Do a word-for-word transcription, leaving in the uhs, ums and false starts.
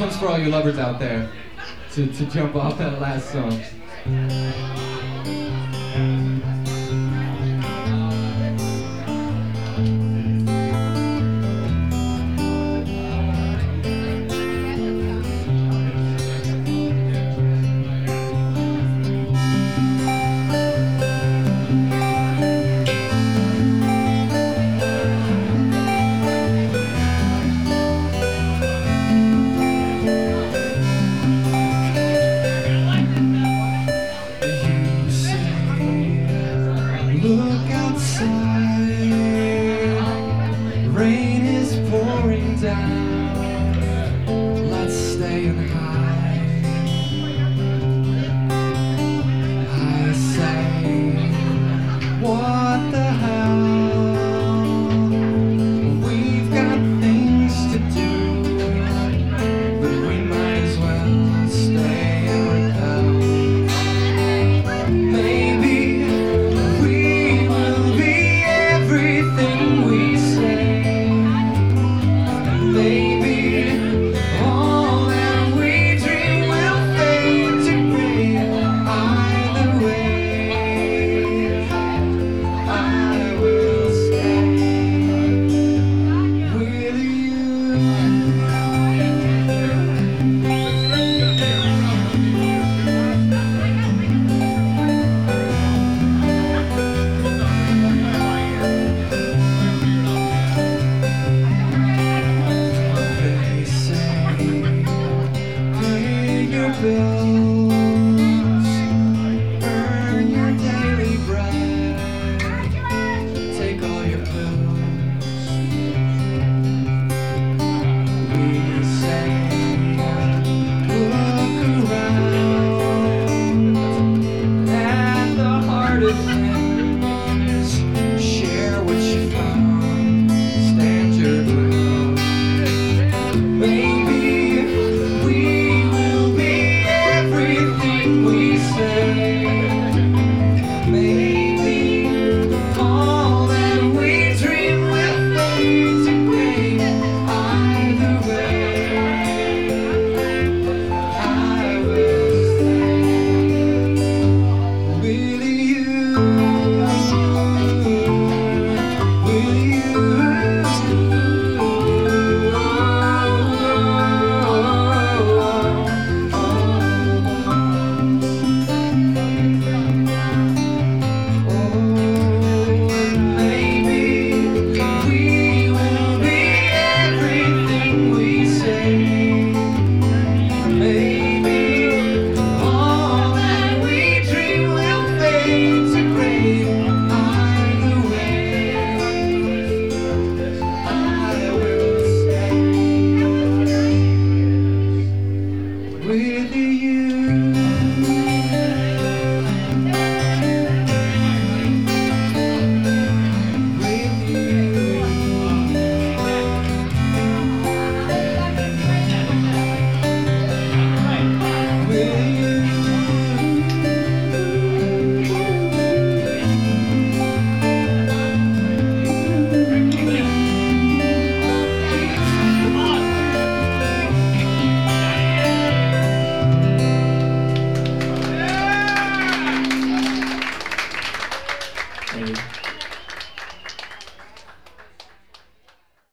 one's for all you lovers out there to, to jump off that last song. Look outside, rain is pouring down. Let's stay and hide. I say, what the hell? We've got things to do, but we might as well stay and repel. Maybe bill.